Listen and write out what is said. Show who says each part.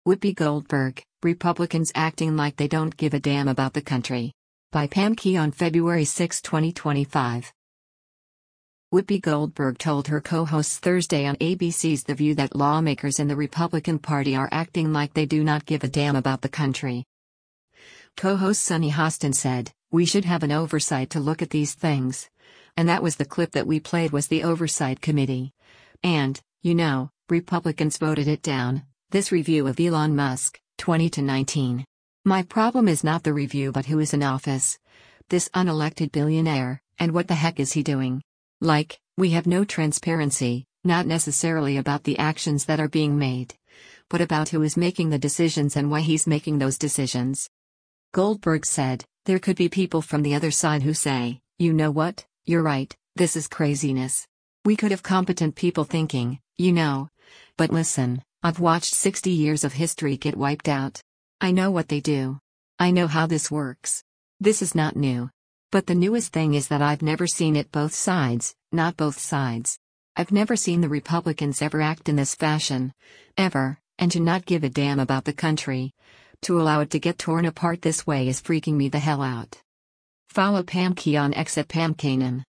Speaker 1: Whoopi Goldberg, Republicans acting like they don't give a damn about the country. By Pam Key on February 6, 2025. Whoopi Goldberg told her co-hosts Thursday on ABC's The View that lawmakers in the Republican Party are acting like they do not give a damn about the country. Co-host Sunny Hostin said, "We should have an oversight to look at these things." And that was the clip that we played, was the Oversight Committee. And, Republicans voted it down. This review of Elon Musk, 20-19. My problem is not the review but who is in office. This unelected billionaire, and what the heck is he doing? We have no transparency, not necessarily about the actions that are being made, but about who is making the decisions and why he's making those decisions. Goldberg said, "There could be people from the other side who say, you know what, you're right, this is craziness. We could have competent people thinking, but listen, I've watched 60 years of history get wiped out. I know what they do. I know how this works. This is not new. But the newest thing is that I've never seen it both sides, not both sides. I've never seen the Republicans ever act in this fashion. Ever, and to not give a damn about the country. To allow it to get torn apart this way is freaking me the hell out." Follow Pam Key on X at Pam Kanan.